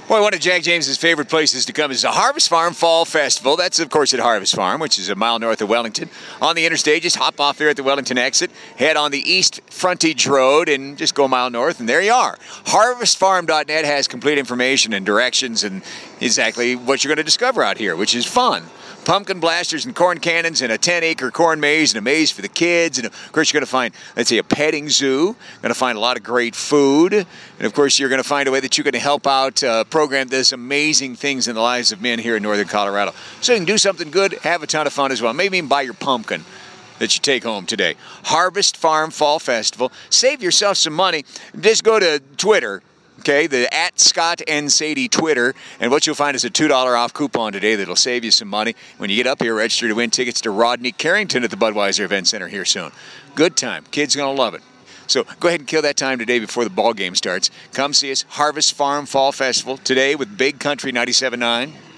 Boy, one of Jack James's favorite places to come is the Harvest Farm Fall Festival. That's, of course, at Harvest Farm, which is a mile north of Wellington. On the interstate, just hop off there at the Wellington exit, head on the East Frontage Road, and just go a mile north, and there you are. HarvestFarm.net has complete information and directions and exactly what you're going to discover out here, which is fun. Pumpkin blasters and corn cannons and a 10-acre corn maze and a maze for the kids. And, of course, you're going to find, let's say, a petting zoo. Going to find a lot of great food. And, of course, you're going to find a way that you're going to help out program this amazing things in the lives of men here in northern Colorado. So you can do something good, have a ton of fun as well. Maybe even buy your pumpkin that you take home today. Harvest Farm Fall Festival. Save yourself some money. Just go to Twitter. Okay, the @ScottNSadie Twitter, and what you'll find is a $2 off coupon today that'll save you some money. When you get up here, register to win tickets to Rodney Carrington at the Budweiser Event Center here soon. Good time. Kids going to love it. So go ahead and kill that time today before the ball game starts. Come see us, Harvest Farm Fall Festival, today with Big Country 97.9.